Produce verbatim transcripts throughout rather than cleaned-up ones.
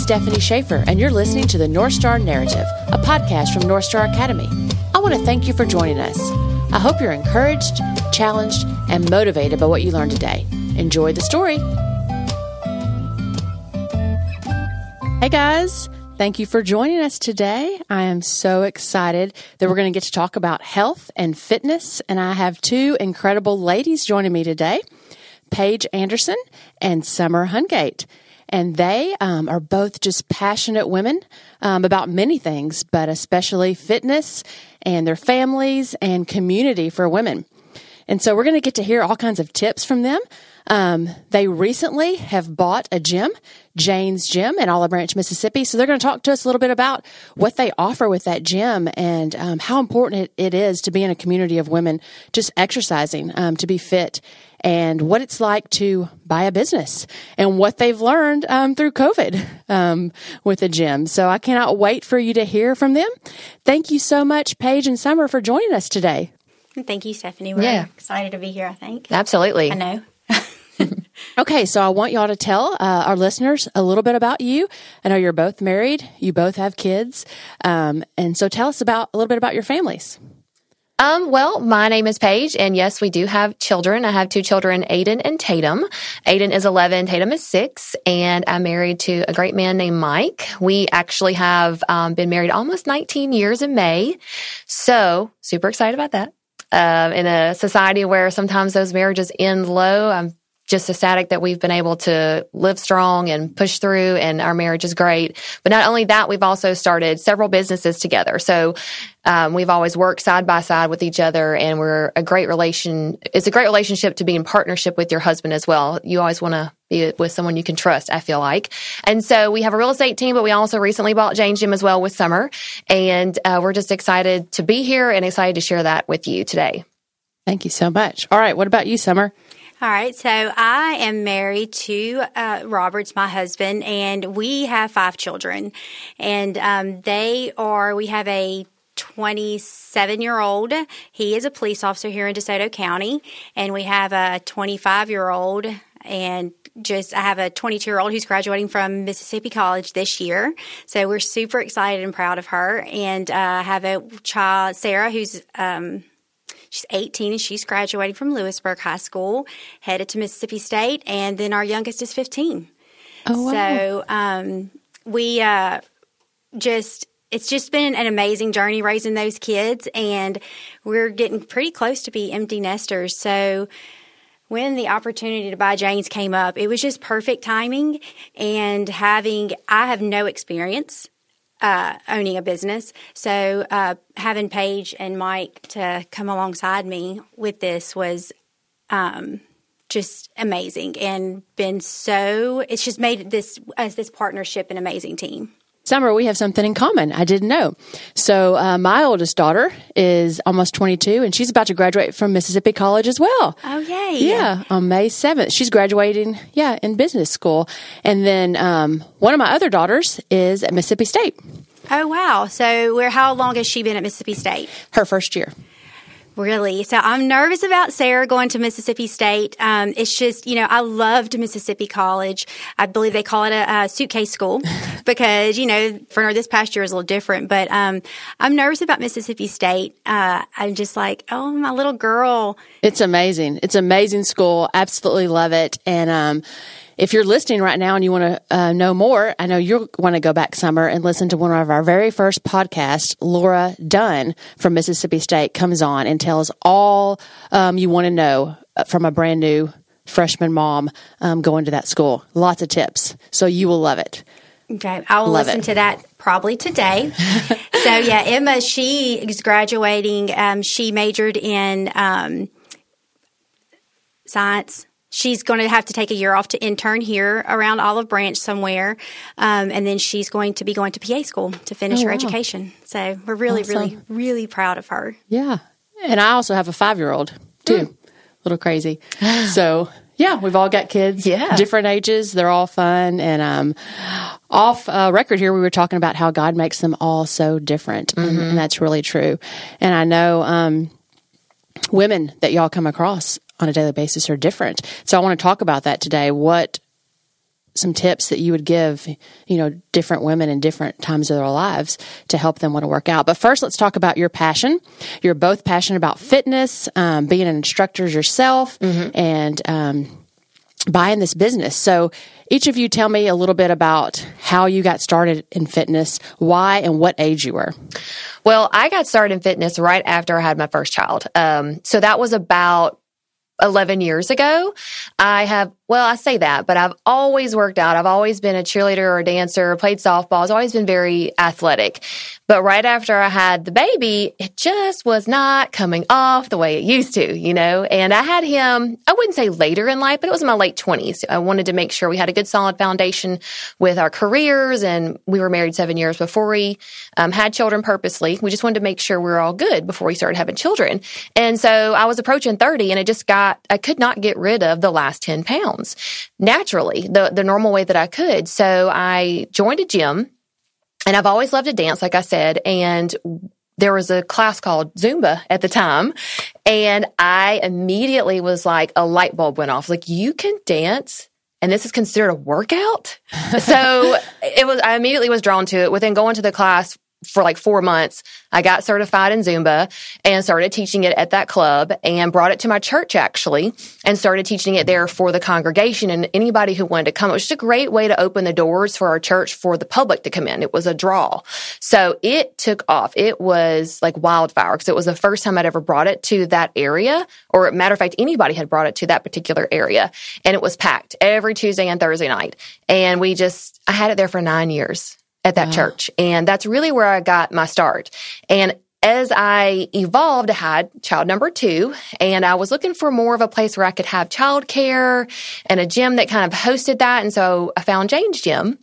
Stephanie Schaefer, and you're listening to the North Star Narrative, a podcast from North Star Academy. I want to thank you for joining us. I hope you're encouraged, challenged, and motivated by what you learned today. Enjoy the story. Hey guys, thank you for joining us today. I am so excited that we're going to get to talk about health and fitness, and I have two incredible ladies joining me today, Paige Anderson and Summer Hungate. And they um, are both just passionate women um, about many things, but especially fitness and their families and community for women. And so we're going to get to hear all kinds of tips from them. Um, they recently have bought a gym, Jane's Gym in Olive Branch, Mississippi. So they're going to talk to us a little bit about what they offer with that gym and um, how important it, it is to be in a community of women just exercising, um, to be fit, and what it's like to buy a business and what they've learned um, through COVID um, with the gym. So I cannot wait for you to hear from them. Thank you so much, Paige and Summer, for joining us today. Thank you, Stephanie. We're yeah. excited to be here, I think. Absolutely. I know. Okay, so I want y'all to tell uh, our listeners a little bit about you. I know you're both married. You both have kids. Um, and so tell us about a little bit about your families. Um, well, my name is Paige, and yes, we do have children. I have two children, Aiden and Tatum. Aiden is eleven, Tatum is six, and I'm married to a great man named Mike. We actually have um, been married almost nineteen years in May, so super excited about that. Uh, in a society where sometimes those marriages end low, I'm just ecstatic that we've been able to live strong and push through, and our marriage is great. But not only that, we've also started several businesses together. So um, we've always worked side by side with each other, and we're a great relation. It's a great relationship to be in partnership with your husband as well. You always want to be with someone you can trust, I feel like. And so we have a real estate team, but we also recently bought Jane's Gym as well with Summer. And uh, we're just excited to be here and excited to share that with you today. Thank you so much. All right, what about you, Summer? All right, so I am married to uh, Robert's my husband, and we have five children. And um, they are, we have a twenty-seven-year-old. He is a police officer here in DeSoto County. And we have a twenty-five-year-old, and just I have a twenty-two-year-old who's graduating from Mississippi College this year. So we're super excited and proud of her. And uh, I have a child, Sarah, who's um she's eighteen, and she's graduating from Lewisburg High School, headed to Mississippi State, and then our youngest is fifteen. Oh, wow. So um, we uh, just, it's just been an amazing journey raising those kids, and we're getting pretty close to be empty nesters. So when the opportunity to buy Jane's came up, it was just perfect timing, and having, I have no experience Uh, owning a business. So uh, having Paige and Mike to come alongside me with this was um, just amazing, and been so, it's just made this, as this partnership, an amazing team. Summer, we have something in common. I didn't know. So uh, my oldest daughter is almost twenty-two, and she's about to graduate from Mississippi College as well. Oh, yay. Yeah, on May seventh. She's graduating, yeah, in business school. And then um, one of my other daughters is at Mississippi State. Oh, wow. So where? How long has she been at Mississippi State? Her first year. Really? So I'm nervous about Sarah going to Mississippi State. Um, it's just, you know, I loved Mississippi College. I believe they call it a, a suitcase school because, you know, for this past year is a little different. But um, I'm nervous about Mississippi State. Uh, I'm just like, oh, my little girl. It's amazing. It's an amazing school. Absolutely love it. And um, if you're listening right now and you want to uh, know more, I know you'll want to go back, Summer, and listen to one of our very first podcasts. Laura Dunn from Mississippi State comes on and tells all um, you want to know from a brand new freshman mom um, going to that school. Lots of tips. So you will love it. Okay. I will love listen it. to that probably today. So, yeah, Emma, she is graduating. Um, she majored in um, science. She's going to have to take a year off to intern here around Olive Branch somewhere. Um, and then she's going to be going to P A school to finish Oh, her wow. education. So we're really, Awesome. really, really proud of her. Yeah. And I also have a five-year-old, too. Mm. A little crazy. So, yeah, we've all got kids. Yeah. Different ages. They're all fun. And um, off uh, record here, we were talking about how God makes them all so different. Mm-hmm. And, and that's really true. And I know um, women that y'all come across on a daily basis are different. So I want to talk about that today. What some tips that you would give, you know, different women in different times of their lives to help them want to work out. But first, let's talk about your passion. You're both passionate about fitness, um, being an instructor yourself, mm-hmm. and um, buying this business. So each of you tell me a little bit about how you got started in fitness, why, and what age you were. Well, I got started in fitness right after I had my first child. Um, so that was about eleven years ago. I have, well, I say that, but I've always worked out. I've always been a cheerleader or a dancer, played softball. I've always been very athletic. But right after I had the baby, it just was not coming off the way it used to, you know? And I had him, I wouldn't say later in life, but it was in my late twenties. I wanted to make sure we had a good solid foundation with our careers, and we were married seven years before we um, had children purposely. We just wanted to make sure we were all good before we started having children. And so I was approaching thirty, and it just got, I could not get rid of the last ten pounds naturally, the, the normal way that I could. So I joined a gym. And I've always loved to dance, like I said, and there was a class called Zumba at the time, and I immediately was like, a light bulb went off. Like, you can dance, and this is considered a workout? So it was. I immediately was drawn to it. Within going to the class for like four months, I got certified in Zumba and started teaching it at that club, and brought it to my church actually, and started teaching it there for the congregation and anybody who wanted to come. It was just a great way to open the doors for our church for the public to come in. It was a draw. So it took off. It was like wildfire, because it was the first time I'd ever brought it to that area, or matter of fact, anybody had brought it to that particular area. And it was packed every Tuesday and Thursday night. And we just, I had it there for nine years. At that wow. church. And that's really where I got my start. And as I evolved, I had child number two, and I was looking for more of a place where I could have childcare and a gym that kind of hosted that. And so I found Jane's Gym,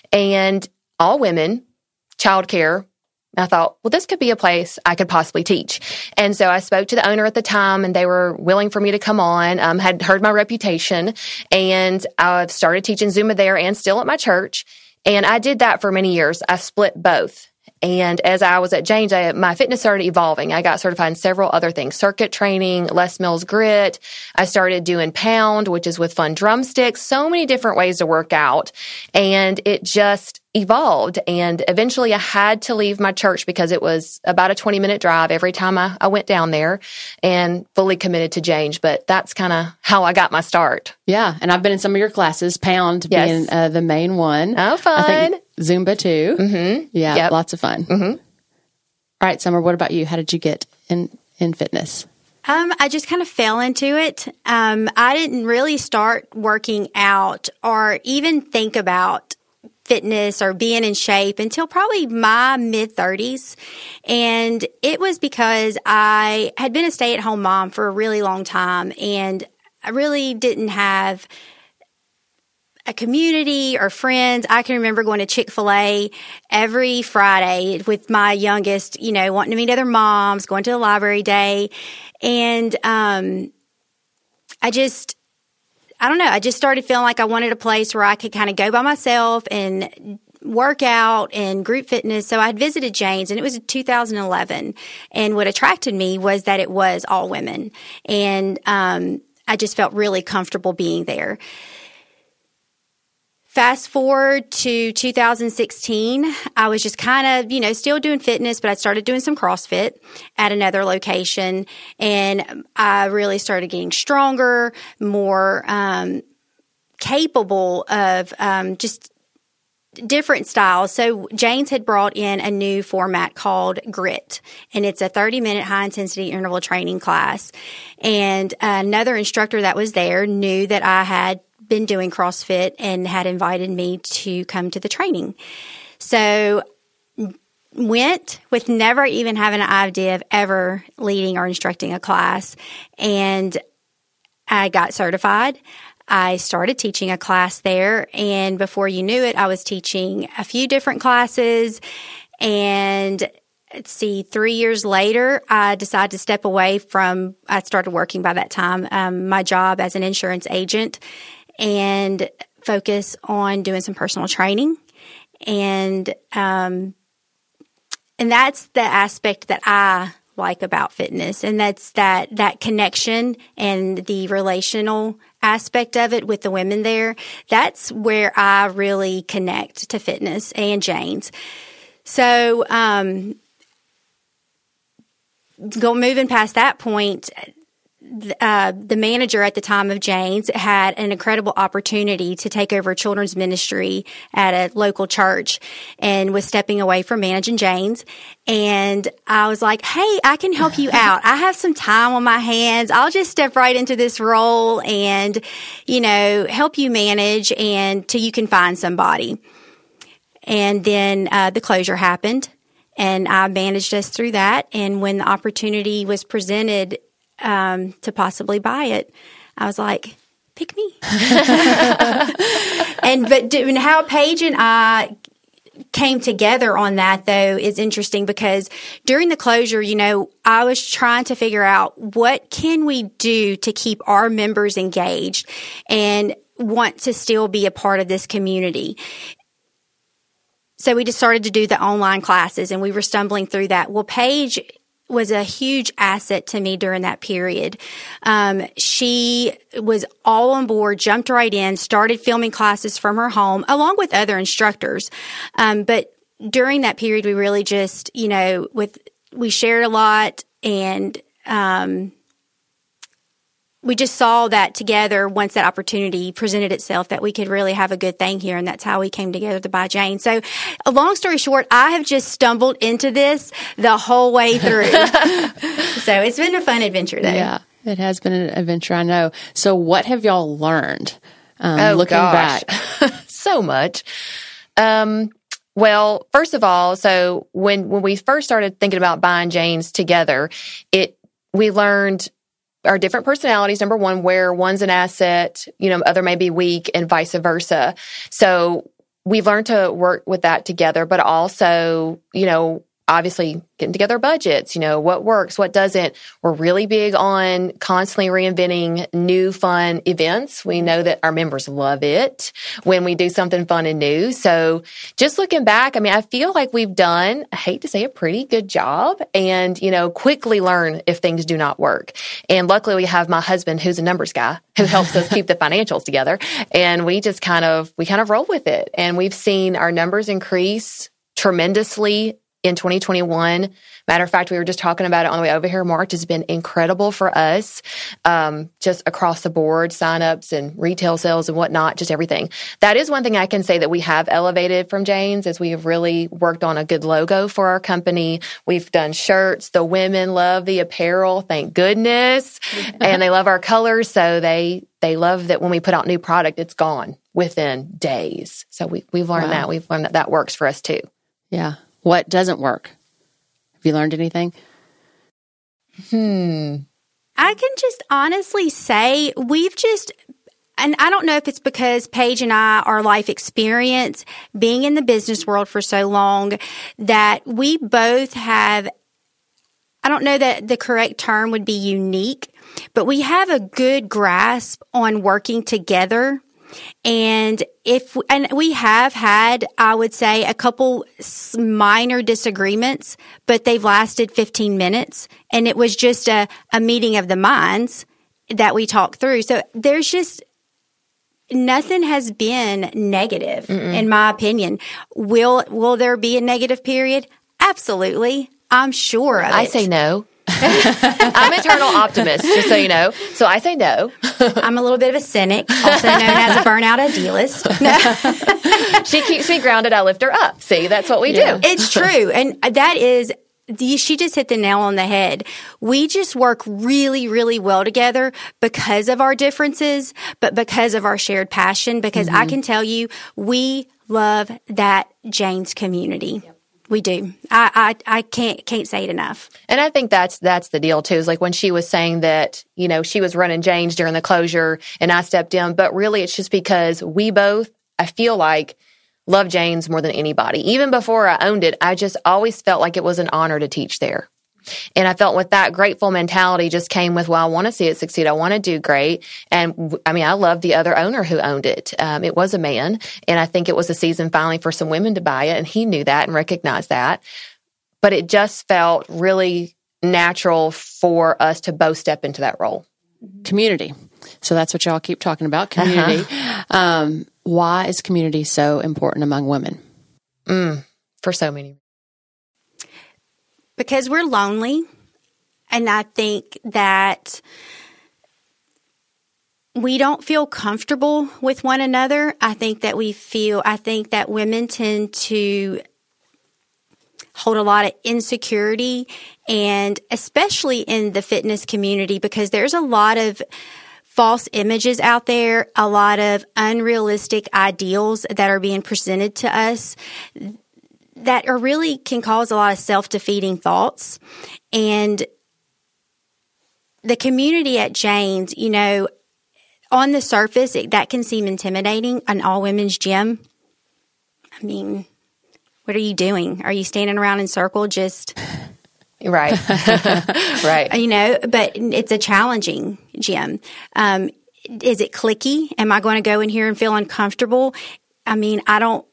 and all women, childcare. I thought, well, this could be a place I could possibly teach. And so I spoke to the owner at the time, and they were willing for me to come on, um, had heard my reputation, and I started teaching Zumba there and still at my church. And I did that for many years. I split both. And as I was at Jane's, I, my fitness started evolving. I got certified in several other things, circuit training, Les Mills Grit. I started doing Pound, which is with fun drumsticks, so many different ways to work out. And it just evolved. And eventually I had to leave my church because it was about a twenty minute drive every time I, I went down there, and fully committed to Jane's. But that's kind of how I got my start. Yeah. And I've been in some of your classes, Pound yes. being uh, the main one. Oh, fun. I think Zumba too. Mm-hmm. Yeah. Yep. Lots of fun. Mm-hmm. All right, Summer, what about you? How did you get in, in fitness? Um, I just kind of fell into it. Um, I didn't really start working out or even think about fitness or being in shape until probably my mid thirties. And it was because I had been a stay-at-home mom for a really long time, and I really didn't have a community or friends. I can remember going to Chick-fil-A every Friday with my youngest, you know, wanting to meet other moms, going to the library day. And um, I just, I don't know, I just started feeling like I wanted a place where I could kind of go by myself and work out and group fitness. So I had visited Jane's, and it was in two thousand eleven. And what attracted me was that it was all women. And um, I just felt really comfortable being there. Fast forward to two thousand sixteen, I was just kind of, you know, still doing fitness, but I started doing some CrossFit at another location, and I really started getting stronger, more um, capable of um, just different styles. So Jane's had brought in a new format called Grit, and it's a thirty minute high intensity interval training class. And another instructor that was there knew that I had been doing CrossFit and had invited me to come to the training. So went with never even having an idea of ever leading or instructing a class. And I got certified. I started teaching a class there. And before you knew it, I was teaching a few different classes. And let's see, three years later, I decided to step away from, I started working by that time, um, my job as an insurance agent, and focus on doing some personal training. And, um, and that's the aspect that I like about fitness. And that's that, that connection and the relational aspect of it with the women there, that's where I really connect to fitness and Jane's. So, um, go moving past that point, uh, the manager at the time of Jane's had an incredible opportunity to take over children's ministry at a local church and was stepping away from managing Jane's. And I was like, hey, I can help you out. I have some time on my hands. I'll just step right into this role and, you know, help you manage and till you can find somebody. And then uh, the closure happened, and I managed us through that. And when the opportunity was presented um, to possibly buy it, I was like, pick me. and but doing how Paige and I came together on that, though, is interesting because during the closure, you know, I was trying to figure out what can we do to keep our members engaged and want to still be a part of this community. So we just started to do the online classes, and we were stumbling through that. Well, Paige was a huge asset to me during that period. Um, she was all on board, jumped right in, started filming classes from her home, along with other instructors. Um, but during that period, we really just, you know, with we shared a lot, and um, we just saw that together once that opportunity presented itself that we could really have a good thing here. And that's how we came together to buy Jane. So a long story short, I have just stumbled into this the whole way through. So it's been a fun adventure though. Yeah, it has been an adventure. I know. So what have y'all learned um, oh, looking gosh. back? So much. Um, well, first of all, so when, when we first started thinking about buying Jane's together, it, we learned our different personalities, number one, where one's an asset, you know, other may be weak and vice versa. So we've learned to work with that together, but also, you know, obviously getting together budgets, you know, what works, what doesn't. We're really big on constantly reinventing new fun events. We know that our members love it when we do something fun and new. So just looking back, I mean, I feel like we've done, I hate to say, a pretty good job and, you know, quickly learn if things do not work. And luckily we have my husband who's a numbers guy who helps us keep the financials together. And we just kind of, we kind of roll with it. And we've seen our numbers increase tremendously in twenty twenty-one. Matter of fact, we were just talking about it on the way over here. March has been incredible for us, um, just across the board, signups and retail sales and whatnot, just everything. That is one thing I can say that we have elevated from Jane's, is we have really worked on a good logo for our company. We've done shirts. The women love the apparel, thank goodness, and they love our colors. So they they love that when we put out new product, it's gone within days. So we we've learned Wow. that we've learned that that works for us too. Yeah. What doesn't work? Have you learned anything? Hmm. I can just honestly say we've just, and I don't know if it's because Paige and I, our life experience, being in the business world for so long, that we both have, I don't know that the correct term would be unique, but we have a good grasp on working together. And if, and we have had, I would say, a couple minor disagreements, but they've lasted fifteen minutes. And it was just a, a meeting of the minds that we talked through. So there's just, nothing has been negative, Mm-mm. in my opinion. Will, will there be a negative period? Absolutely. I'm sure of it. I say no. I'm an eternal optimist, just so you know. So I say no. I'm a little bit of a cynic, also known as a burnout idealist. No. She keeps me grounded. I lift her up. See, that's what we Yeah. do. It's true. And that is, she just hit the nail on the head. We just work really, really well together because of our differences, but because of our shared passion, because mm-hmm. I can tell you, we love that Jane's community. Yep. We do. I, I, I can't can't say it enough. And I think that's that's the deal too. Is like when she was saying that, you know, she was running Jane's during the closure and I stepped in, but really it's just because we both, I feel like, love Jane's more than anybody. Even before I owned it, I just always felt like it was an honor to teach there. And I felt with that grateful mentality just came with, well, I want to see it succeed. I want to do great. And I mean, I love the other owner who owned it. Um, it was a man. And I think it was a season finally for some women to buy it. And he knew that and recognized that. But it just felt really natural for us to both step into that role. Community. So that's what y'all keep talking about, community. Uh-huh. Um, why is community so important among women? Mm, for so many. Because we're lonely. And I think that we don't feel comfortable with one another. I think that we feel, I think that women tend to hold a lot of insecurity, and especially in the fitness community, because there's a lot of false images out there, a lot of unrealistic ideals that are being presented to us that are really can cause a lot of self-defeating thoughts. And the community at Jane's, you know, on the surface, it, that can seem intimidating, an all-women's gym. I mean, what are you doing? Are you standing around in circle just... Right. Right. You know, but it's a challenging gym. Um, is it cliquey? Am I going to go in here and feel uncomfortable? I mean, I don't,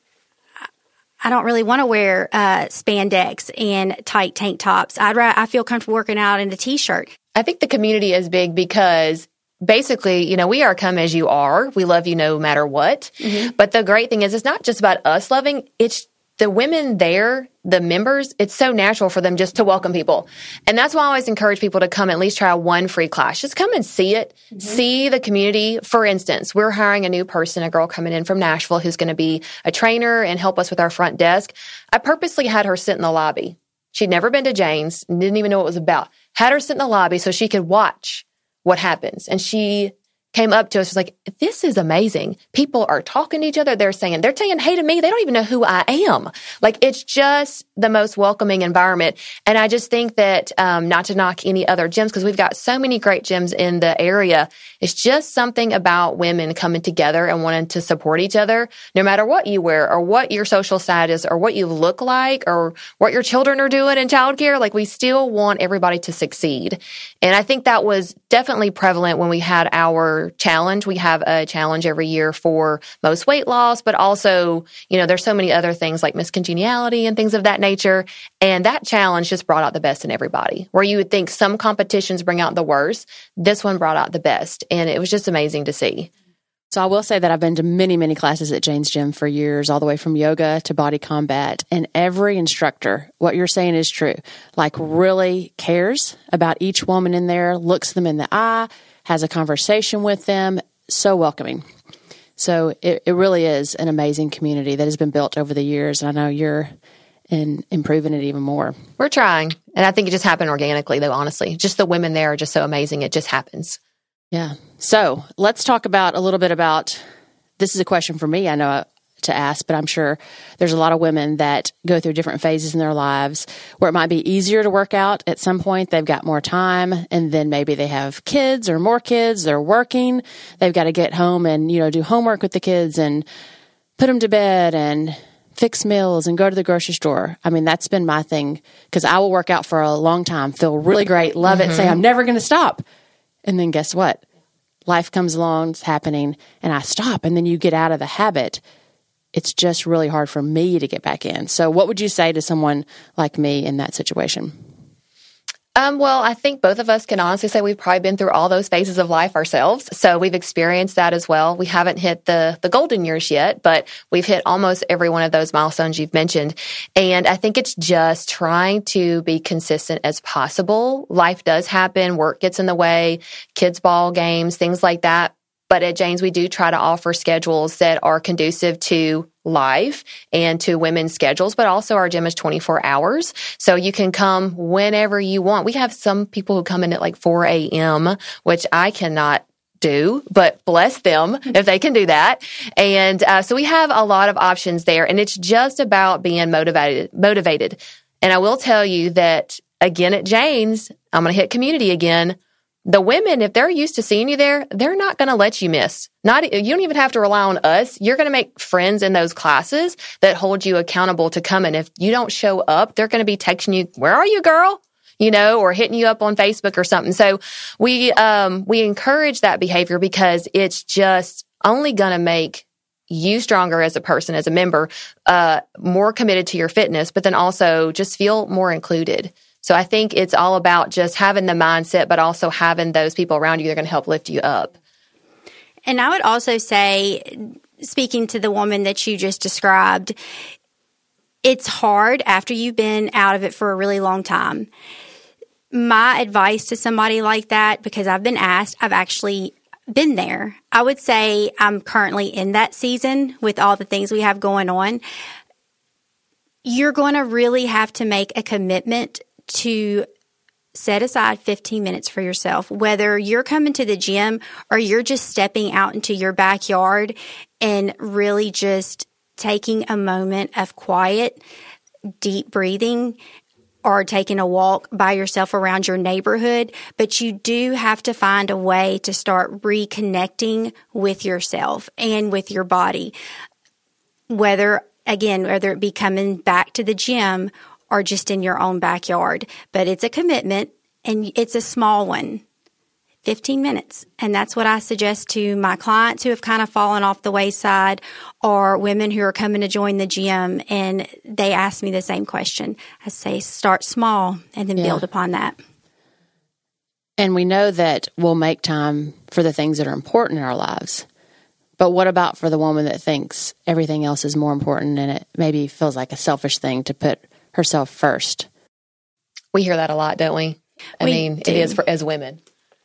I don't really want to wear uh, spandex and tight tank tops. I'd ra- I feel comfortable working out in a t-shirt. I think the community is big because basically, you know, we are come as you are. We love you no matter what. Mm-hmm. But the great thing is it's not just about us loving, it's the women there, the members, it's so natural for them just to welcome people. And that's why I always encourage people to come at least try one free class. Just come and see it, mm-hmm. see the community. For instance, we're hiring a new person, a girl coming in from Nashville who's going to be a trainer and help us with our front desk. I purposely had her sit in the lobby. She'd never been to Jane's, didn't even know what it was about. Had her sit in the lobby so she could watch what happens. And she came up to us, was like, this is amazing. People are talking to each other. They're saying, they're saying hey to me. They don't even know who I am. Like, it's just the most welcoming environment. And I just think that, um, not to knock any other gyms, because we've got so many great gyms in the area. It's just something about women coming together and wanting to support each other, no matter what you wear or what your social status or what you look like or what your children are doing in childcare. Like, we still want everybody to succeed. And I think that was definitely prevalent when we had our challenge. We have a challenge every year for most weight loss, but also, you know, there's so many other things like Miss Congeniality and things of that nature. And that challenge just brought out the best in everybody. Where you would think some competitions bring out the worst, this one brought out the best. And it was just amazing to see. So I will say that I've been to many, many classes at Jane's Gym for years, all the way from yoga to body combat. And every instructor, what you're saying is true, like really cares about each woman in there, looks them in the eye, has a conversation with them, so welcoming. So it, it really is an amazing community that has been built over the years. And I know you're in improving it even more. We're trying. And I think it just happened organically, though, honestly. Just the women there are just so amazing. It just happens. Yeah. So let's talk about a little bit about, this is a question for me, I know to ask, but I'm sure there's a lot of women that go through different phases in their lives where it might be easier to work out at some point. They've got more time, and then maybe they have kids or more kids. They're working. They've got to get home and, you know, do homework with the kids and put them to bed and fix meals and go to the grocery store. I mean, that's been my thing, because I will work out for a long time, feel really great, love mm-hmm. it, say I'm never going to stop. And then guess what? Life comes along, it's happening, and I stop. And then you get out of the habit. It's just really hard for me to get back in. So what would you say to someone like me in that situation? Um, well, I think both of us can honestly say we've probably been through all those phases of life ourselves. So we've experienced that as well. We haven't hit the, the golden years yet, but we've hit almost every one of those milestones you've mentioned. And I think it's just trying to be consistent as possible. Life does happen. Work gets in the way, kids' ball games, things like that. But at Jane's, we do try to offer schedules that are conducive to life and to women's schedules, but also our gym is twenty-four hours. So you can come whenever you want. We have some people who come in at like four a.m., which I cannot do, but bless them if they can do that. And uh, so we have a lot of options there, and it's just about being motivated. motivated. And I will tell you that, again, at Jane's, I'm going to hit community again. The women, if they're used to seeing you there, they're not going to let you miss. Not, you don't even have to rely on us. You're going to make friends in those classes that hold you accountable to come. And if you don't show up, they're going to be texting you, "Where are you, girl?" You know, or hitting you up on Facebook or something. So we, um, we encourage that behavior because it's just only going to make you stronger as a person, as a member, uh, more committed to your fitness, but then also just feel more included. So I think it's all about just having the mindset, but also having those people around you that are going to help lift you up. And I would also say, speaking to the woman that you just described, it's hard after you've been out of it for a really long time. My advice to somebody like that, because I've been asked, I've actually been there. I would say I'm currently in that season with all the things we have going on. You're going to really have to make a commitment to set aside fifteen minutes for yourself, whether you're coming to the gym or you're just stepping out into your backyard and really just taking a moment of quiet, deep breathing, or taking a walk by yourself around your neighborhood. But you do have to find a way to start reconnecting with yourself and with your body, whether, again, whether it be coming back to the gym or just in your own backyard. But it's a commitment, and it's a small one, fifteen minutes. And that's what I suggest to my clients who have kind of fallen off the wayside, or women who are coming to join the gym, and they ask me the same question. I say, start small and then yeah. build upon that. And we know that we'll make time for the things that are important in our lives. But what about for the woman that thinks everything else is more important, and it maybe feels like a selfish thing to put herself first? We hear that a lot, don't we? I we mean, do. It is for as women.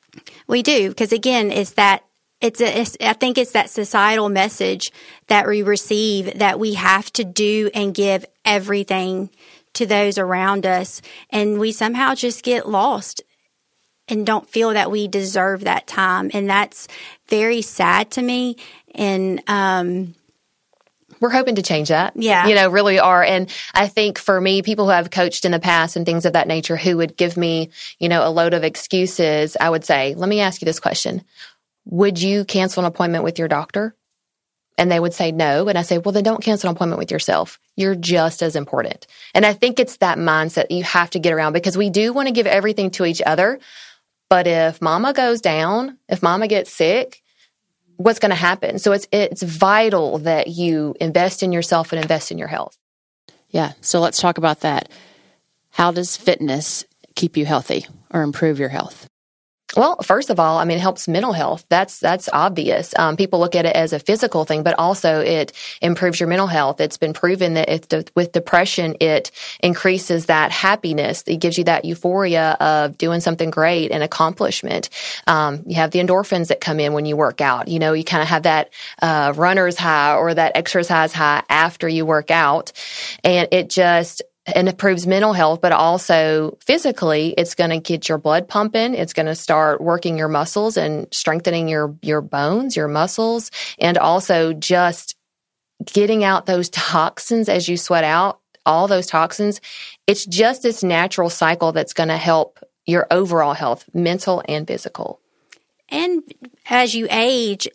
We do, because again, it's that it's, a, it's I think it's that societal message that we receive that we have to do and give everything to those around us, and we somehow just get lost and don't feel that we deserve that time, and that's very sad to me. And um, we're hoping to change that. Yeah. You know, really are. And I think for me, people who have coached in the past and things of that nature who would give me, you know, a load of excuses, I would say, let me ask you this question. Would you cancel an appointment with your doctor? And they would say no. And I say, well, then don't cancel an appointment with yourself. You're just as important. And I think it's that mindset you have to get around, because we do want to give everything to each other. But if mama goes down, if mama gets sick, what's going to happen? So it's it's vital that you invest in yourself and invest in your health. Yeah. So let's talk about that. How does fitness keep you healthy or improve your health? Well, first of all, I mean, it helps mental health. That's that's obvious. Um, people look at it as a physical thing, but also it improves your mental health. It's been proven that if de- with depression, it increases that happiness. It gives you that euphoria of doing something great and accomplishment. Um, you have the endorphins that come in when you work out. You know, you kind of have that uh, runner's high or that exercise high after you work out, and it just and improves mental health, but also physically, it's going to get your blood pumping. It's going to start working your muscles and strengthening your, your bones, your muscles, and also just getting out those toxins as you sweat out, all those toxins. It's just this natural cycle that's going to help your overall health, mental and physical. And as you age,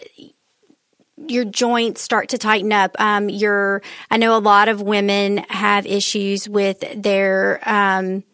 your joints start to tighten up. Um, your, I know a lot of women have issues with their um,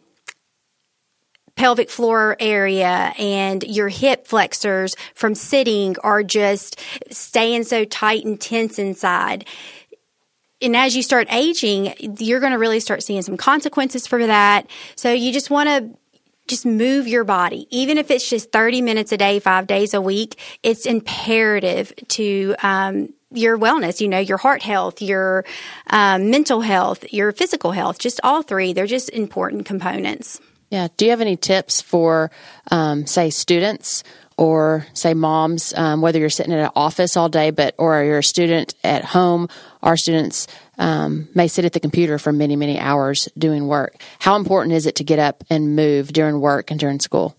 pelvic floor area, and your hip flexors from sitting are just staying so tight and tense inside. And as you start aging, you're going to really start seeing some consequences for that. So you just want to just move your body. Even if it's just thirty minutes a day, five days a week, it's imperative to um, your wellness, you know, your heart health, your um, mental health, your physical health, just all three. They're just important components. Yeah. Do you have any tips for, um, say, students or, say, moms, um, whether you're sitting in an office all day, but or you're a student at home? Our students um, may sit at the computer for many, many hours doing work. How important is it to get up and move during work and during school?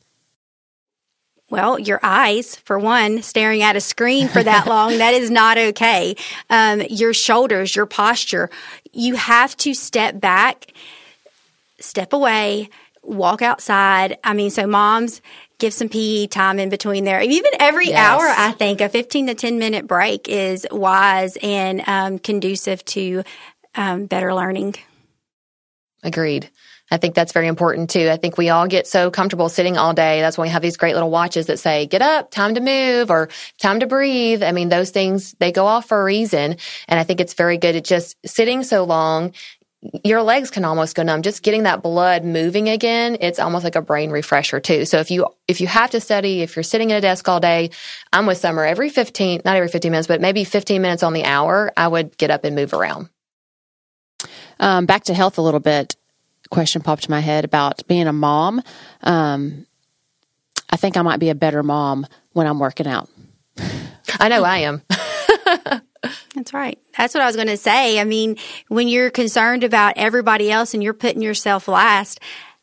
Well, your eyes, for one, staring at a screen for that long, that is not okay. Um, your shoulders, your posture, you have to step back, step away, walk outside. I mean, so moms, give some P E time in between there. Even every yes. hour, I think a fifteen to ten minute break is wise and um, conducive to um, better learning. Agreed. I think that's very important too. I think we all get so comfortable sitting all day. That's why we have these great little watches that say, get up, time to move, or time to breathe. I mean, those things, they go off for a reason. And I think it's very good at just sitting so long. your legs can almost go numb. Just getting that blood moving again, it's almost like a brain refresher too. So if you if you have to study, if you're sitting at a desk all day, I'm with Summer every fifteen, not every fifteen minutes, but maybe fifteen minutes on the hour, I would get up and move around. Um, back to health a little bit. Question popped in my head about being a mom. Um, I think I might be a better mom when I'm working out. I know I am. That's right. That's what I was going to say. I mean, when you're concerned about everybody else and you're putting yourself last,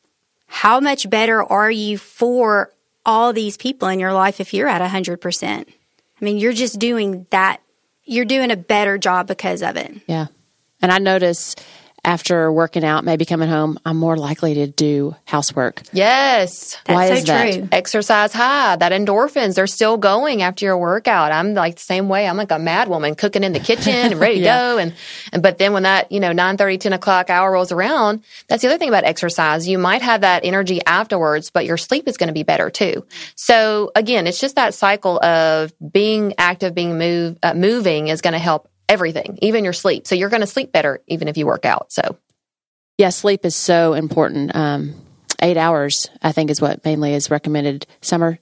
how much better are you for all these people in your life if you're at one hundred percent? I mean, you're just doing that. You're doing a better job because of it. Yeah. And I notice after working out, maybe coming home, I'm more likely to do housework. Yes. That's Why so is that? true. Exercise high. That endorphins, they're still going after your workout. I'm like the same way. I'm like a mad woman cooking in the kitchen and ready to Yeah. go. And, and, but then when that, you know, nine thirty, ten o'clock hour rolls around, that's the other thing about exercise. You might have that energy afterwards, but your sleep is going to be better too. So again, it's just that cycle of being active, being move, uh, moving is going to help everything, even your sleep. So you're going to sleep better even if you work out. So Yeah, sleep is so important. Um, eight hours, I think, is what mainly is recommended. Summer?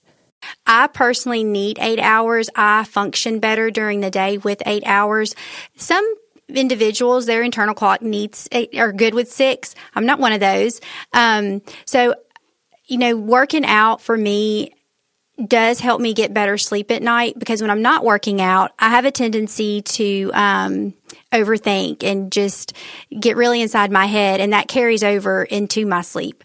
I personally need eight hours. I function better during the day with eight hours. Some individuals, their internal clock needs eight, are good with six. I'm not one of those. Um, so, you know, working out for me does help me get better sleep at night, because when I'm not working out, I have a tendency to um, overthink and just get really inside my head, and that carries over into my sleep.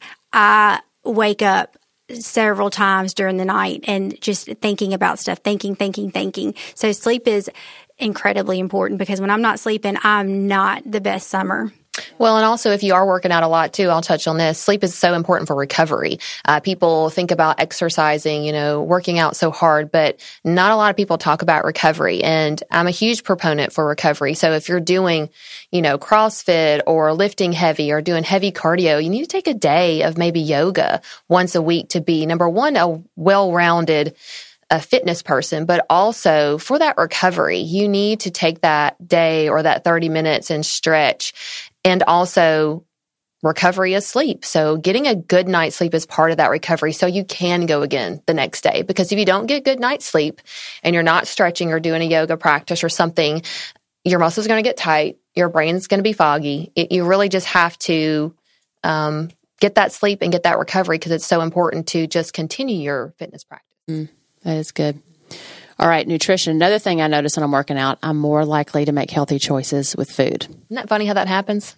I wake up several times during the night and just thinking about stuff, thinking, thinking, thinking. So sleep is incredibly important, because when I'm not sleeping, I'm not the best Summer. Well, and also if you are working out a lot too, I'll touch on this. Sleep is so important for recovery. Uh, people think about exercising, you know, working out so hard, but not a lot of people talk about recovery. And I'm a huge proponent for recovery. So if you're doing, you know, CrossFit or lifting heavy or doing heavy cardio, you need to take a day of maybe yoga once a week to be, number one, a well-rounded a fitness person, but also for that recovery, you need to take that day or that thirty minutes and stretch. And also recovery is sleep. So getting a good night's sleep is part of that recovery, so you can go again the next day. Because if you don't get good night's sleep and you're not stretching or doing a yoga practice or something, your muscles are going to get tight. Your brain's going to be foggy. It, you really just have to um, get that sleep and get that recovery, because it's so important to just continue your fitness practice. Mm, that is good. All right, nutrition. Another thing I notice when I'm working out, I'm more likely to make healthy choices with food. Isn't that funny how that happens?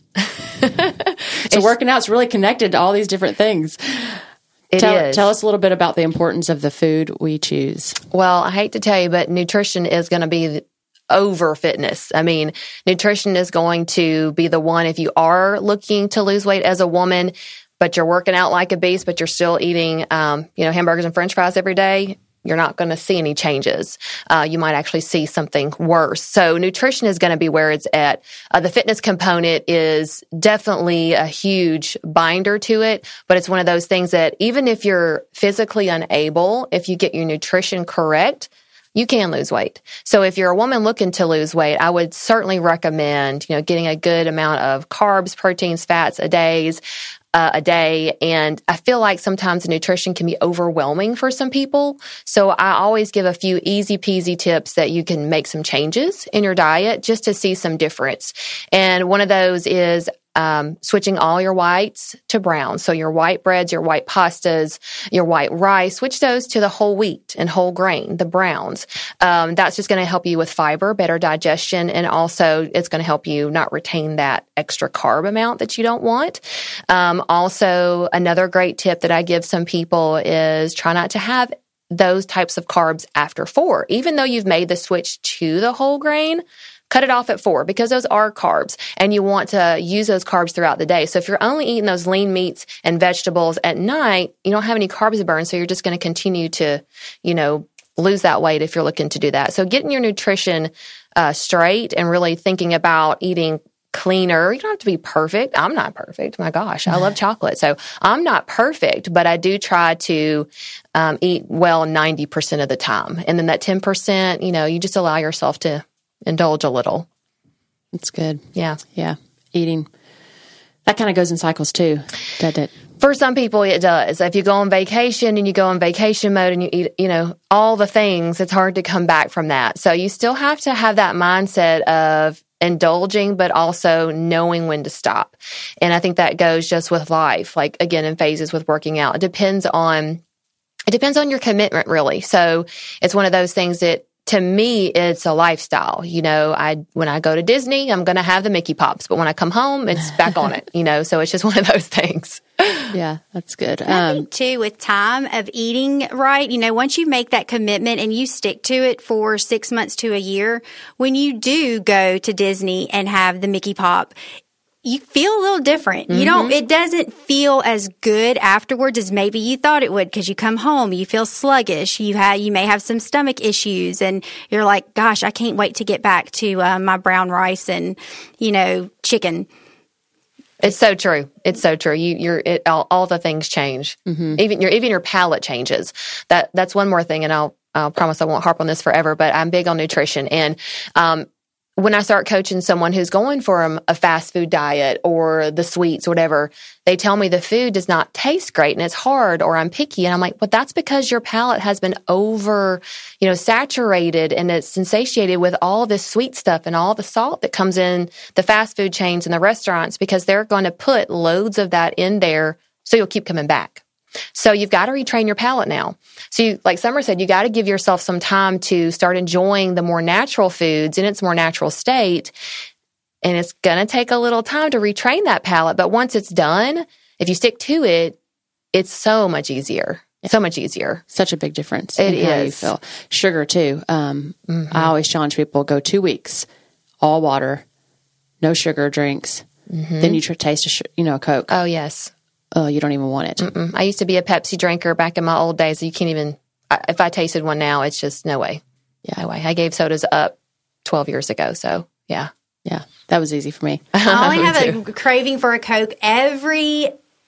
So working out is really connected to all these different things. It tell, is. Tell us a little bit about the importance of the food we choose. Well, I hate to tell you, but nutrition is going to be over fitness. I mean, nutrition is going to be the one, if you are looking to lose weight as a woman, but you're working out like a beast, but you're still eating, um, you know, hamburgers and French fries every day, you're not going to see any changes. Uh, you might actually see something worse. So nutrition is going to be where it's at. Uh, the fitness component is definitely a huge binder to it, but it's one of those things that even if you're physically unable, if you get your nutrition correct, you can lose weight. So if you're a woman looking to lose weight, I would certainly recommend, you know, getting a good amount of carbs, proteins, fats a days, uh, a day. And I feel like sometimes nutrition can be overwhelming for some people. So I always give a few easy peasy tips that you can make some changes in your diet just to see some difference. And one of those is Um, switching all your whites to brown. So your white breads, your white pastas, your white rice, switch those to the whole wheat and whole grain, the browns. Um, that's just going to help you with fiber, better digestion, and also it's going to help you not retain that extra carb amount that you don't want. Um, also, another great tip that I give some people is try not to have those types of carbs after four. Even though you've made the switch to the whole grain, cut it off at four, because those are carbs and you want to use those carbs throughout the day. So if you're only eating those lean meats and vegetables at night, you don't have any carbs to burn. So you're just going to continue to, you know, lose that weight if you're looking to do that. So getting your nutrition uh, straight and really thinking about eating cleaner. You don't have to be perfect. I'm not perfect. My gosh, I love chocolate. So I'm not perfect, but I do try to um, eat well ninety percent of the time. And then that ten percent, you know, you just allow yourself to indulge a little. It's good. Yeah. Yeah. Eating That kind of goes in cycles too, doesn't it? For some people, it does. If you go on vacation and you go on vacation mode and you eat, you know, all the things, it's hard to come back from that. So you still have to have that mindset of indulging, but also knowing when to stop. And I think that goes just with life, like again, in phases with working out. It depends on, it depends on your commitment, really. So it's one of those things that, to me, it's a lifestyle. You know, I when I go to Disney, I'm going to have the Mickey Pops, but when I come home, it's back on it. You know, so it's just one of those things. Yeah, that's good. I think too, with time of eating right, you know, once you make that commitment and you stick to it for six months to a year, when you do go to Disney and have the Mickey Pop, you feel a little different. Mm-hmm. You don't, it doesn't feel as good afterwards as maybe you thought it would, because you come home, you feel sluggish, you have, you may have some stomach issues, and you're like, gosh, I can't wait to get back to uh, my brown rice and, you know, chicken. It's so true. It's so true. You, you're, it, all, all the things change. Mm-hmm. Even your, even your palate changes. That, that's one more thing. And I'll, I'll promise I won't harp on this forever, but I'm big on nutrition. And, um, when I start coaching someone who's going for a, a fast food diet or the sweets or whatever, they tell me the food does not taste great and it's hard, or I'm picky. And I'm like, well, that's because your palate has been over, you know, saturated and it's satiated with all this sweet stuff and all the salt that comes in the fast food chains and the restaurants, because they're going to put loads of that in there so you'll keep coming back. So you've got to retrain your palate now. So you, like Summer said, you got to give yourself some time to start enjoying the more natural foods in its more natural state. And it's going to take a little time to retrain that palate. But once it's done, if you stick to it, it's so much easier. So much easier. Such a big difference. It in how you is. feel. Sugar too. Um, Mm-hmm. I always challenge people, go two weeks, all water, no sugar drinks. Mm-hmm. Then you tr- taste a, sh- you know, a Coke. Oh, yes. Oh, you don't even want it. Mm-mm. I used to be a Pepsi drinker back in my old days. You can't even, I, if I tasted one now, it's just no way. Yeah. No way. I gave sodas up twelve years ago. So yeah. Yeah. That was easy for me. I only Me have too. a craving for a Coke every,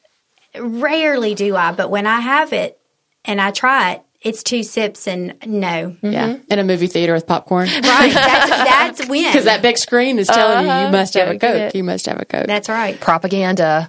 rarely do I, but when I have it and I try it, it's two sips and no. Yeah. In a movie theater with popcorn. Right. That's, that's when. Because that big screen is telling Uh-huh. you, you must have a Gotta get Coke. it. You must have a Coke. That's right. Propaganda.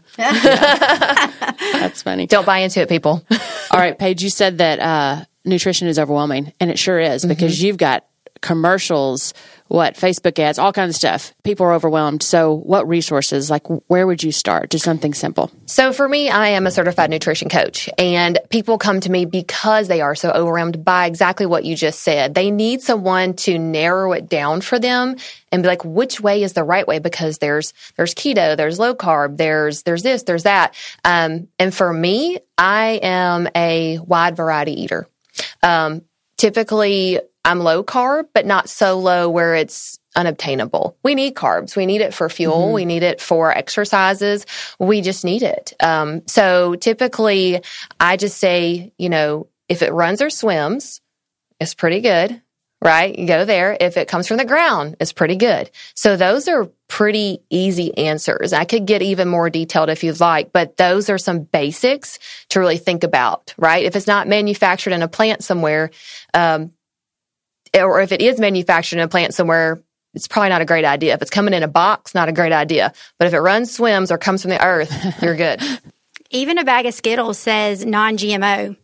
That's funny. Don't buy into it, people. All right, Paige, you said that uh, nutrition is overwhelming, and it sure is, because mm-hmm. you've got commercials, what, Facebook ads, all kinds of stuff. People are overwhelmed. So what resources, like where would you start? Just something simple. So for me, I am a certified nutrition coach, and people come to me because they are so overwhelmed by exactly what you just said. They need someone to narrow it down for them and be like, which way is the right way? Because there's, there's keto, there's low carb, there's, there's this, there's that. Um, and for me, I am a wide variety eater. Um, typically I'm low carb, but not so low where it's unobtainable. We need carbs. We need it for fuel. Mm-hmm. We need it for exercises. We just need it. Um, so typically I just say, you know, if it runs or swims, it's pretty good, right? You go there. If it comes from the ground, it's pretty good. So those are pretty easy answers. I could get even more detailed if you'd like, but those are some basics to really think about, right? If it's not manufactured in a plant somewhere, um, or if it is manufactured in a plant somewhere, it's probably not a great idea. If it's coming in a box, not a great idea. But if it runs, swims, or comes from the earth, you're good. Even a bag of Skittles says non-G M O.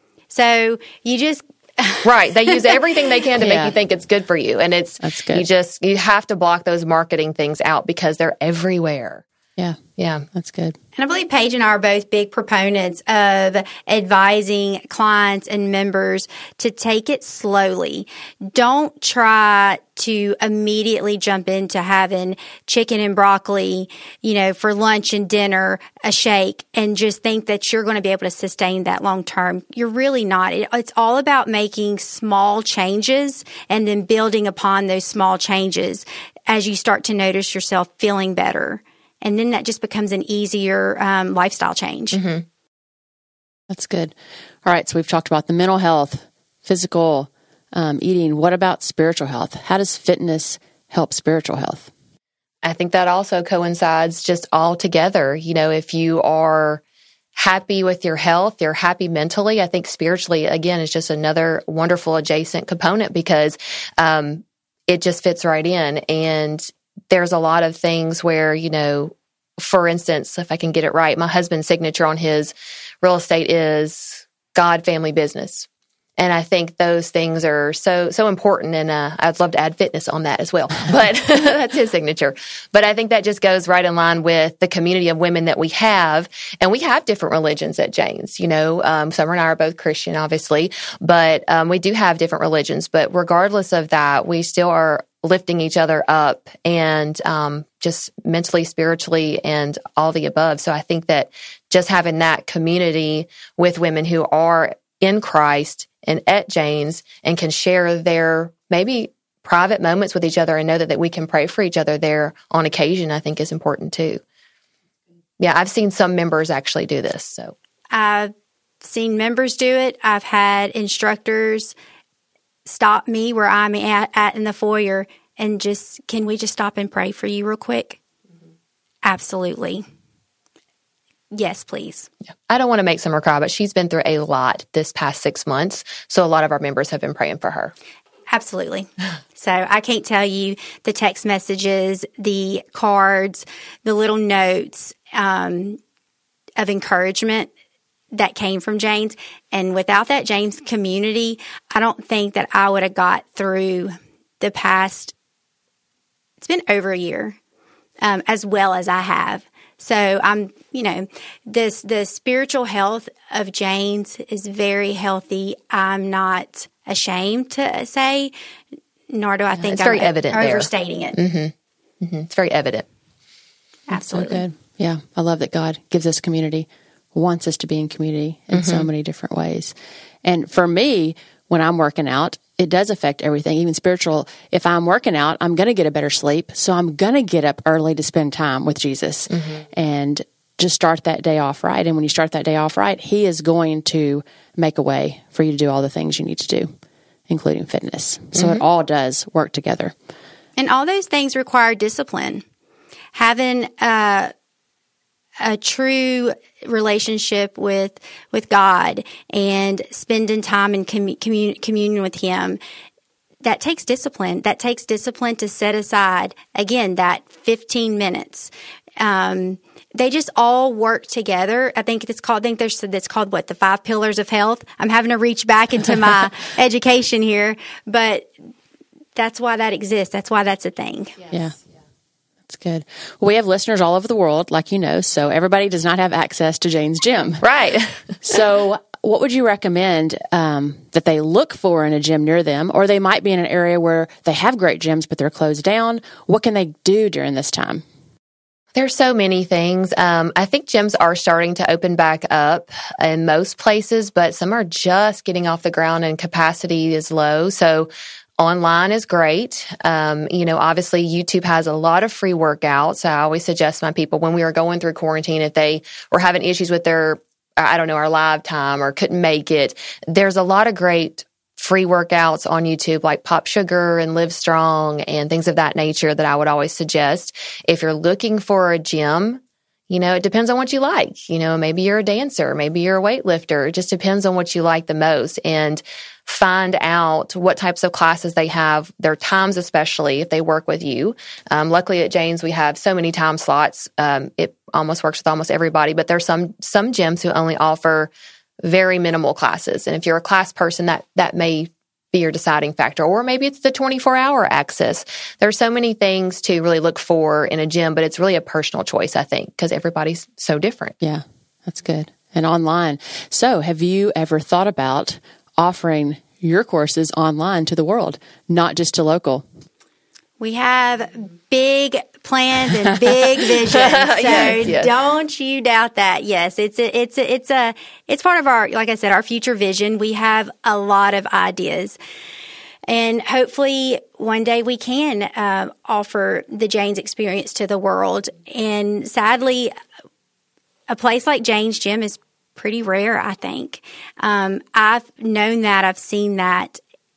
So you just... Right. They use everything they can to Yeah. make you think it's good for you. And it's, That's good. you just, you have to block those marketing things out because they're everywhere. Yeah. Yeah. That's good. And I believe Paige and I are both big proponents of advising clients and members to take it slowly. Don't try to immediately jump into having chicken and broccoli, you know, for lunch and dinner, a shake, and just think that you're going to be able to sustain that long term. You're really not. It, it's all about making small changes and then building upon those small changes as you start to notice yourself feeling better. And then that just becomes an easier um, lifestyle change. Mm-hmm. That's good. All right. So we've talked about the mental health, physical um, eating. What about spiritual health? How does fitness help spiritual health? I think that also coincides just all together. You know, if you are happy with your health, you're happy mentally, I think spiritually, again, is just another wonderful adjacent component because um, it just fits right in. And there's a lot of things where, you know, for instance, if I can get it right, my husband's signature on his real estate is God Family Business. And I think those things are so, so important. And uh, I'd love to add fitness on that as well, but that's his signature. But I think that just goes right in line with the community of women that we have. And we have different religions at Jane's. You know, um, Summer and I are both Christian, obviously, but um, we do have different religions. But regardless of that, we still are lifting each other up and um, just mentally, spiritually, and all the above. So I think that just having that community with women who are in Christ and at Jane's and can share their maybe private moments with each other and know that, that we can pray for each other there on occasion, I think is important too. Yeah, I've seen some members actually do this. So I've seen members do it. I've had instructors stop me where I'm at, at in the foyer and just, can we just stop and pray for you real quick? Mm-hmm. Absolutely. Yes, please. Yeah. I don't want to make Summer cry, but she's been through a lot this past six months. So a lot of our members have been praying for her. Absolutely. So I can't tell you the text messages, the cards, the little notes um, of encouragement that came from Jane's. And without that Jane's community, I don't think that I would have got through the past, it's been over a year, um, as well as I have. So I'm, you know, this the spiritual health of Jane's is very healthy. I'm not ashamed to say, nor do I think it's I'm very evident overstating there. it. Mm-hmm. Mm-hmm. It's very evident. Absolutely. So good. Yeah, I love that God gives us community, wants us to be in community in mm-hmm. so many different ways. And for me, when I'm working out, it does affect everything, even spiritual. If I'm working out, I'm going to get a better sleep. So I'm going to get up early to spend time with Jesus mm-hmm. and just start that day off right. And when you start that day off right, He is going to make a way for you to do all the things you need to do, including fitness. So mm-hmm. it all does work together. And all those things require discipline. Having uh, a true relationship with with God and spending time in commun- commun- communion with Him, that takes discipline. That takes discipline to set aside, again, that fifteen minutes. Um, they just all work together. I think it's called, I think there's, that's called what, the five pillars of health. I'm having to reach back into my education here, but that's why that exists. That's why that's a thing. Yes. Yeah. That's good. Well, we have listeners all over the world, like you know, so everybody does not have access to Jane's gym. Right. So what would you recommend um, that they look for in a gym near them? Or they might be in an area where they have great gyms, but they're closed down. What can they do during this time? There's so many things. Um, I think gyms are starting to open back up in most places, but some are just getting off the ground and capacity is low. So online is great. Um, you know, obviously YouTube has a lot of free workouts. I always suggest my people when we were going through quarantine, if they were having issues with their, I don't know, our live time or couldn't make it, there's a lot of great free workouts on YouTube like Pop Sugar and Live Strong and things of that nature that I would always suggest. If you're looking for a gym, you know, it depends on what you like. You know, maybe you're a dancer, maybe you're a weightlifter. It just depends on what you like the most. And find out what types of classes they have, their times especially, if they work with you. Um, luckily at Jane's, we have so many time slots. Um, it almost works with almost everybody, but there's some some gyms who only offer very minimal classes. And if you're a class person, that that may be your deciding factor. Or maybe it's the twenty-four hour access. There's so many things to really look for in a gym, but it's really a personal choice, I think, because everybody's so different. Yeah, that's good. And online. So have you ever thought about offering your courses online to the world, not just to local? We have big plans and big visions, so yes, yes. Don't you doubt that. Yes, it's a, it's a, it's a, it's part of our, like I said, our future vision. We have a lot of ideas, and hopefully one day we can uh, offer the Jane's experience to the world. And sadly, a place like Jane's Gym is pretty rare, I think. Um, I've known that. I've seen that.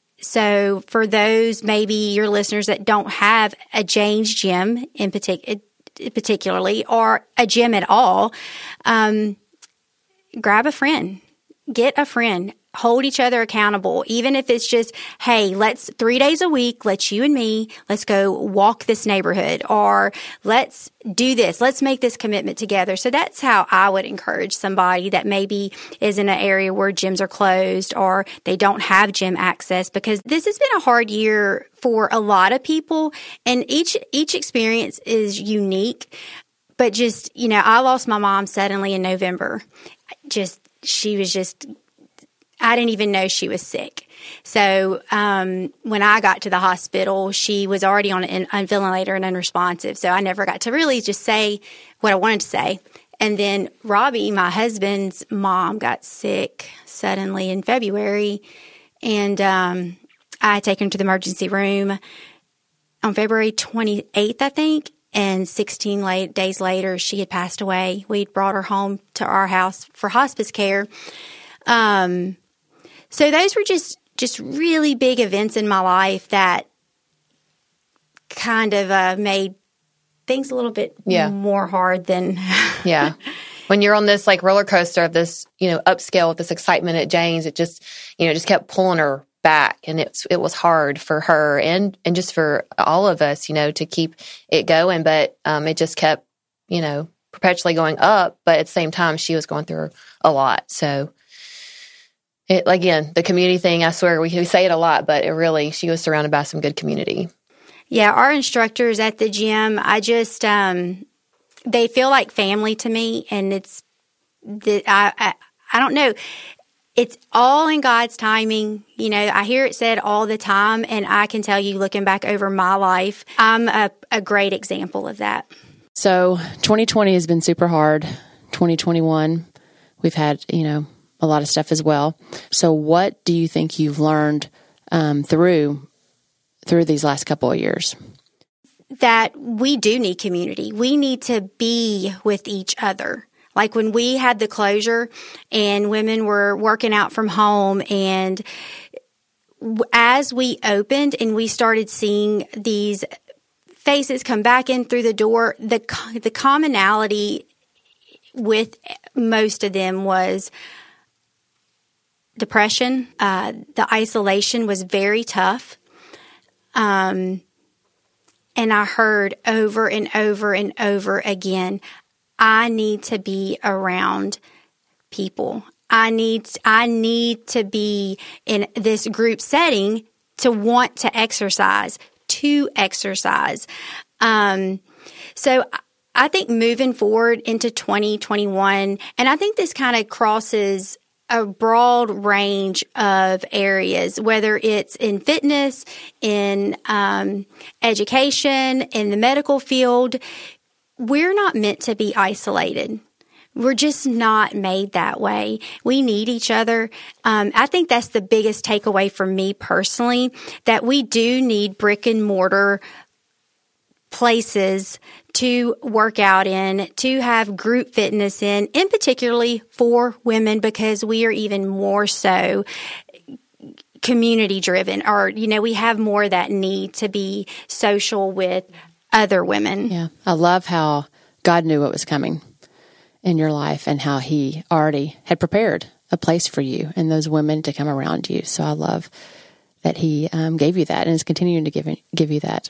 So for those, maybe your listeners that don't have a Jane's Gym in partic- particularly or a gym at all, um, grab a friend. Get a friend. hold each other accountable, even if it's just, hey, let's three days a week, let's you and me, let's go walk this neighborhood, or let's do this, let's make this commitment together. So that's how I would encourage somebody that maybe is in an area where gyms are closed or they don't have gym access, because this has been a hard year for a lot of people, and each each experience is unique. But just, you know, I lost my mom suddenly in November. Just, she was just, I didn't even know she was sick. So um, when I got to the hospital, she was already on an on ventilator and unresponsive. So I never got to really just say what I wanted to say. And then Robbie, my husband's mom, got sick suddenly in February. And um, I had taken her to the emergency room on February twenty-eighth, I think. And sixteen late, days later, she had passed away. We'd brought her home to our house for hospice care. Um, so those were just, just really big events in my life that kind of uh, made things a little bit yeah. more hard than... yeah. When you're on this like roller coaster of this, you know, upscale with this excitement at Jane's, it just, you know, just kept pulling her back, and it's it was hard for her and and just for all of us, you know, to keep it going. But um, it just kept, you know, perpetually going up. But at the same time, she was going through a lot. So, it again, the community thing. I swear we, we say it a lot, but it really she was surrounded by some good community. Yeah, our instructors at the gym, I just um, they feel like family to me, and it's the I I, I don't know. It's all in God's timing. You know, I hear it said all the time, and I can tell you, looking back over my life, I'm a, a great example of that. So twenty twenty has been super hard. twenty twenty-one, we've had, you know, a lot of stuff as well. So what do you think you've learned um, through through these last couple of years? That we do need community. We need to be with each other. Like when we had the closure and women were working out from home, and as we opened and we started seeing these faces come back in through the door, the the commonality with most of them was depression. Uh, the isolation was very tough. Um, and I heard over and over and over again, I need to be around people. I need I need to be in this group setting to want to exercise, to exercise. Um, so I think moving forward into twenty twenty-one, and I think this kind of crosses a broad range of areas, whether it's in fitness, in um, education, in the medical field. We're not meant to be isolated. We're just not made that way. We need each other. Um, I think that's the biggest takeaway for me personally, that we do need brick and mortar places to work out in, to have group fitness in, and particularly for women, because we are even more so community driven, or, you know, we have more of that need to be social with other women. Yeah. I love how God knew what was coming in your life and how he already had prepared a place for you and those women to come around you. So I love that he um, gave you that and is continuing to give, give you that.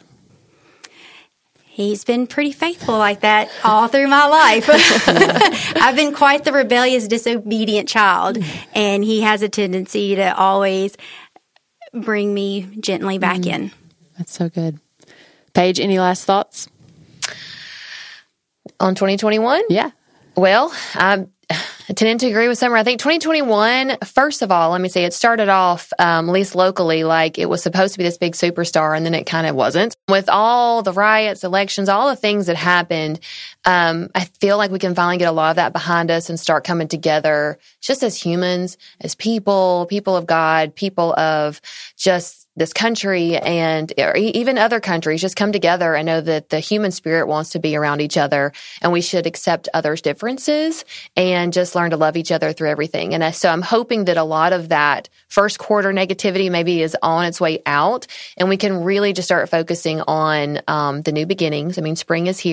He's been pretty faithful like that all through my life. I've been quite the rebellious, disobedient child, and he has a tendency to always bring me gently back mm. in. That's so good. Paige, any last thoughts? On twenty twenty-one? Yeah. Well, I tend to agree with Summer. I think twenty twenty-one, first of all, let me say, it started off, um, at least locally, like it was supposed to be this big superstar, and then it kind of wasn't. With all the riots, elections, all the things that happened, um, I feel like we can finally get a lot of that behind us and start coming together just as humans, as people, people of God, people of just this country and or even other countries, just come together and know that the human spirit wants to be around each other, and we should accept others' differences and just learn to love each other through everything. And so I'm hoping that a lot of that first quarter negativity maybe is on its way out, and we can really just start focusing on um, the new beginnings. I mean, spring is here.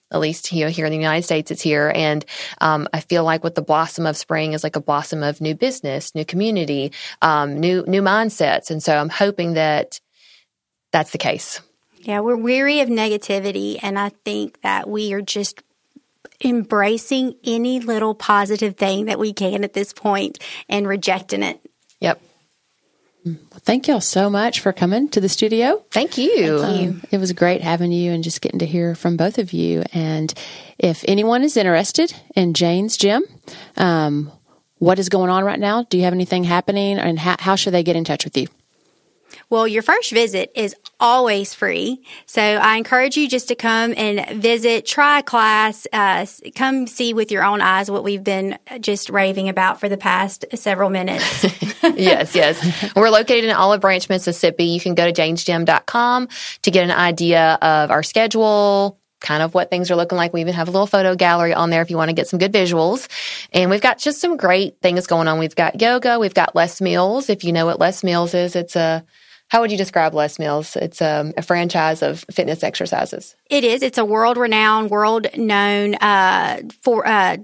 At least, you know, here in the United States, it's here. And um, I feel like with the blossom of spring is like a blossom of new business, new community, um, new new mindsets. And so I'm hoping that that's the case. Yeah, we're weary of negativity, and I think that we are just embracing any little positive thing that we can at this point and rejecting it. Yep. Well, thank y'all so much for coming to the studio. Thank you. Thank you. Um, it was great having you and just getting to hear from both of you. And if anyone is interested in Jane's Gym, um, what is going on right now? Do you have anything happening, and how, how should they get in touch with you? Well, your first visit is always free. So I encourage you just to come and visit, try a class, uh, come see with your own eyes what we've been just raving about for the past several minutes. Yes, yes. We're located in Olive Branch, Mississippi. You can go to janes gym dot com to get an idea of our schedule, kind of what things are looking like. We even have a little photo gallery on there if you want to get some good visuals. And we've got just some great things going on. We've got yoga. We've got Les Mills. If you know what Les Mills is, it's a How would you describe Les Mills? It's um, a franchise of fitness exercises. It is. It's a world-renowned, world-known uh, for uh,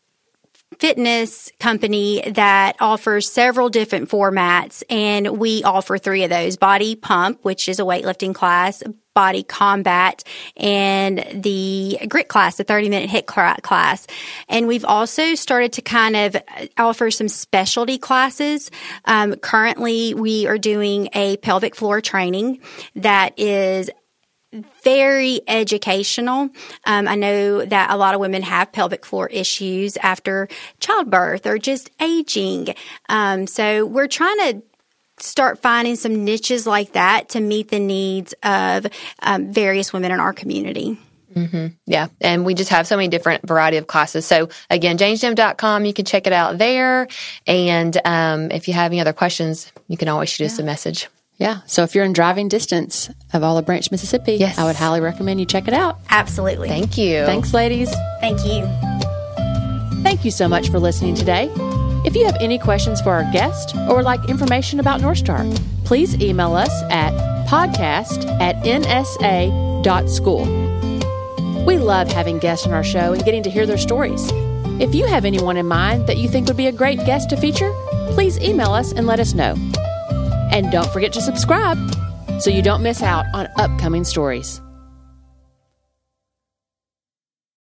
fitness company that offers several different formats, and we offer three of those: Body Pump, which is a weightlifting class, Body Combat, and the Grit class, the thirty-minute HIIT class. And we've also started to kind of offer some specialty classes. Um, currently, we are doing a pelvic floor training that is very educational. Um, I know that a lot of women have pelvic floor issues after childbirth or just aging. Um, so we're trying to start finding some niches like that to meet the needs of um, various women in our community. Mm-hmm. Yeah. And we just have so many different variety of classes. So again, janes gym dot com, you can check it out there. And um, if you have any other questions, you can always shoot us a message. Yeah. So if you're in driving distance of Olive Branch, Mississippi, yes. I would highly recommend you check it out. Absolutely. Thank you. Thanks, ladies. Thank you. Thank you so much for listening today. If you have any questions for our guest or would like information about North Star, please email us at podcast at n s a dot school. We love having guests on our show and getting to hear their stories. If you have anyone in mind that you think would be a great guest to feature, please email us and let us know. And don't forget to subscribe so you don't miss out on upcoming stories.